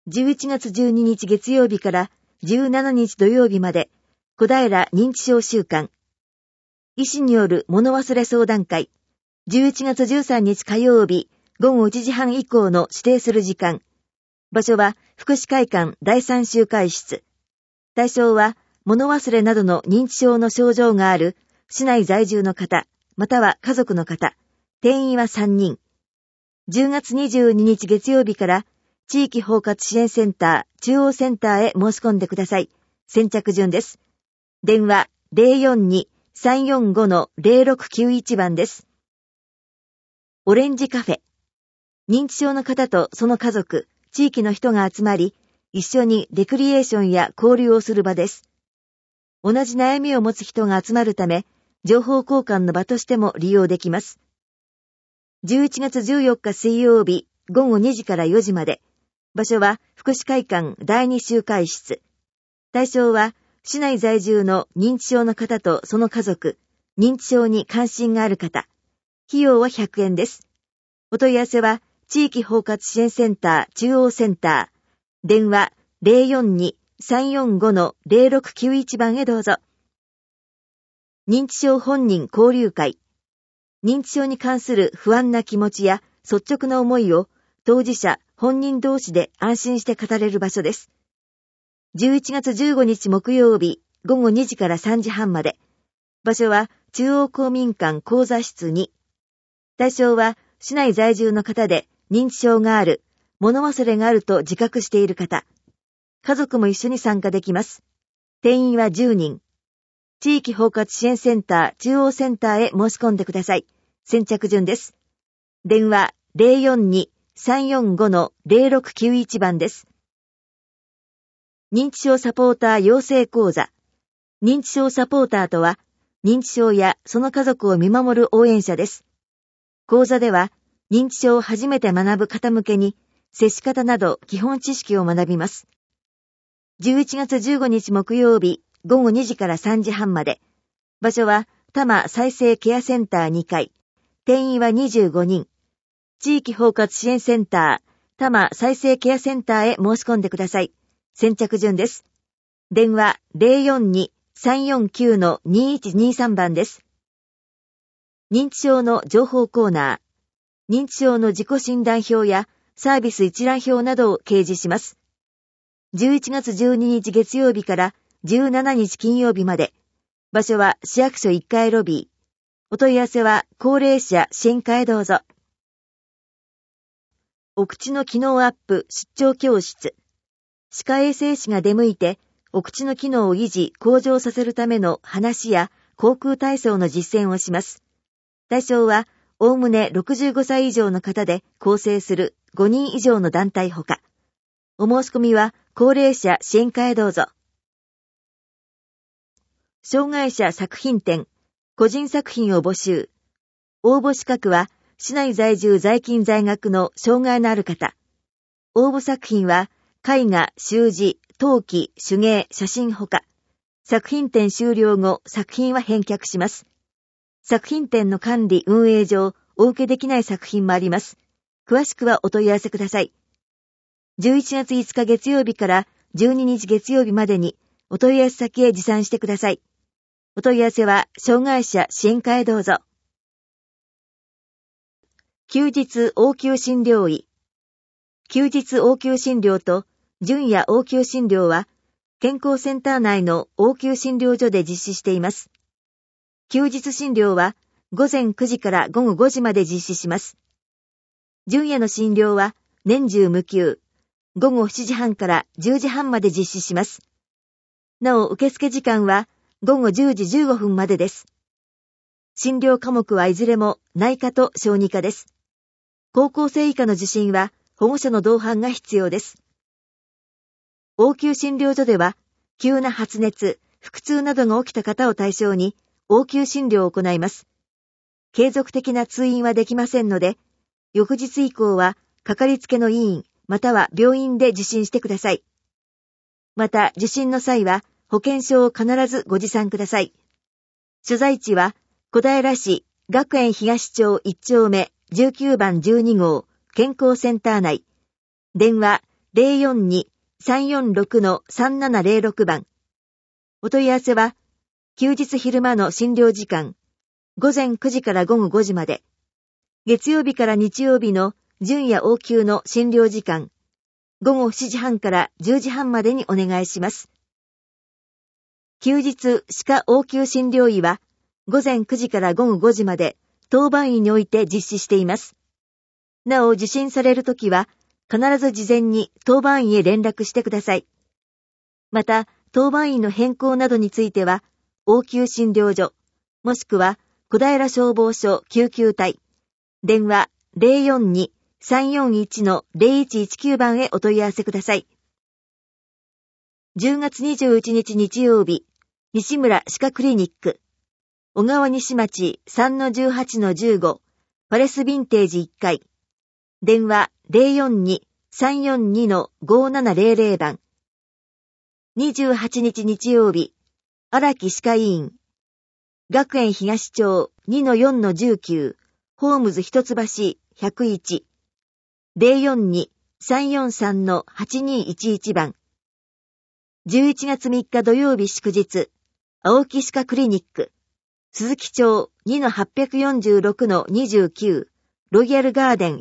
11月12日月曜日から17日土曜日まで、小平認知症週間。医師による物忘れ相談会。11月13日火曜日、午後1時半以降の指定する時間。場所は、福祉会館第3集会室。対象は、物忘れなどの認知症の症状がある、市内在住の方、または家族の方。定員は3人。10月22日月曜日から、地域包括支援センター、中央センターへ申し込んでください。先着順です。電話 042-345-0691 番です。オレンジカフェ。認知症の方とその家族、地域の人が集まり、一緒にレクリエーションや交流をする場です。同じ悩みを持つ人が集まるため、情報交換の場としても利用できます。11月14日水曜日、午後2時から4時まで。場所は福祉会館第2集会室。対象は市内在住の認知症の方とその家族、認知症に関心がある方。費用は100円です。お問い合わせは地域包括支援センター中央センター。電話 042-345-0691 番へどうぞ。認知症本人交流会。認知症に関する不安な気持ちや率直な思いを当事者、本人同士で安心して語れる場所です。11月15日木曜日、午後2時から3時半まで。場所は中央公民館講座室に。対象は市内在住の方で認知症がある、物忘れがあると自覚している方。家族も一緒に参加できます。定員は10人。地域包括支援センター中央センターへ申し込んでください。先着順です。電話 042-345-0691 番です。認知症サポーター養成講座。認知症サポーターとは、認知症やその家族を見守る応援者です。講座では、認知症を初めて学ぶ方向けに、接し方など基本知識を学びます。11月15日木曜日、午後2時から3時半まで。場所は、多摩再生ケアセンター2階。定員は25人。地域包括支援センター、多摩再生ケアセンターへ申し込んでください。先着順です。電話 042-349-2123 番です。認知症の情報コーナー。認知症の自己診断表やサービス一覧表などを掲示します。11月12日月曜日から17日金曜日まで。場所は市役所1階ロビー。お問い合わせは高齢者支援課へどうぞ。お口の機能アップ出張教室。歯科衛生士が出向いて、お口の機能を維持、向上させるための話や口腔体操の実践をします。対象は、おおむね65歳以上の方で構成する5人以上の団体ほか。お申し込みは、高齢者支援課へどうぞ。障害者作品展、個人作品を募集。応募資格は、市内在住在勤在学の障害のある方。応募作品は、絵画、習字、陶器、手芸、写真ほか。作品展終了後、作品は返却します。作品展の管理・運営上、お受けできない作品もあります。詳しくはお問い合わせください。11月5日月曜日から12日月曜日までに、お問い合わせ先へ持参してください。お問い合わせは、障害者支援課へどうぞ。休日応急診療医。休日応急診療と準夜応急診療は健康センター内の応急診療所で実施しています。休日診療は午前9時から午後5時まで実施します。準夜の診療は年中無休、午後7時半から10時半まで実施します。なお受付時間は午後10時15分までです。診療科目はいずれも内科と小児科です。高校生以下の受診は保護者の同伴が必要です。応急診療所では、急な発熱、腹痛などが起きた方を対象に、応急診療を行います。継続的な通院はできませんので、翌日以降は、かかりつけの医院、または病院で受診してください。また、受診の際は、保険証を必ずご持参ください。所在地は、小平市、学園東町1丁目19番12号、健康センター内。電話 042-346-3706 番。お問い合わせは、休日昼間の診療時間、午前9時から午後5時まで、月曜日から日曜日の準夜応急の診療時間、午後7時半から10時半までにお願いします。休日歯科応急診療医は、午前9時から午後5時まで、当番医において実施しています。なお受診されるときは、必ず事前に当番医へ連絡してください。また、当番医の変更などについては、応急診療所、もしくは小平消防署救急隊、電話 042-341-0119 番へお問い合わせください。10月21日日曜日、西村歯科クリニック、小川西町 3-18-15、パレスヴィンテージ1階、電話 042-342-5700 番。28日日曜日、荒木歯科医院、学園東町 2-4-19、ホームズ一橋101、042-343-8211 番。11月3日土曜日祝日、青木歯科クリニック、鈴木町 2-846-29、ロイヤルガーデン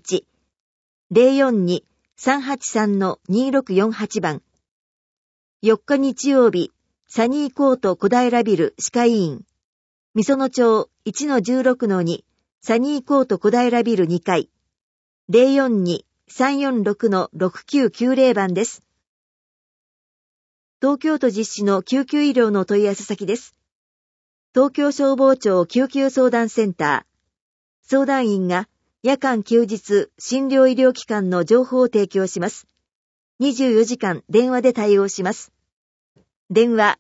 101、042-383-2648 番。4日日曜日、サニーコート小平ビル歯科医院、みその町 1-16-2、サニーコート小平ビル2階、042-346-6990 番です。東京都実施の救急医療の問い合わせ先です。東京消防庁救急相談センター。相談員が夜間休日診療医療機関の情報を提供します。24時間電話で対応します。電話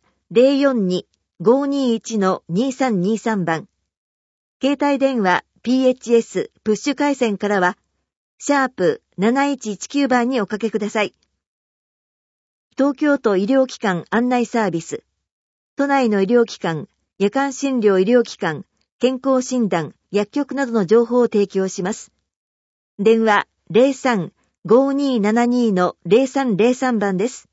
042-521-2323 番。携帯電話 PHS プッシュ回線からは、#7119 番におかけください。東京都医療機関案内サービス。都内の医療機関、夜間診療医療機関、健康診断、薬局などの情報を提供します。電話 03-5272-0303 番です。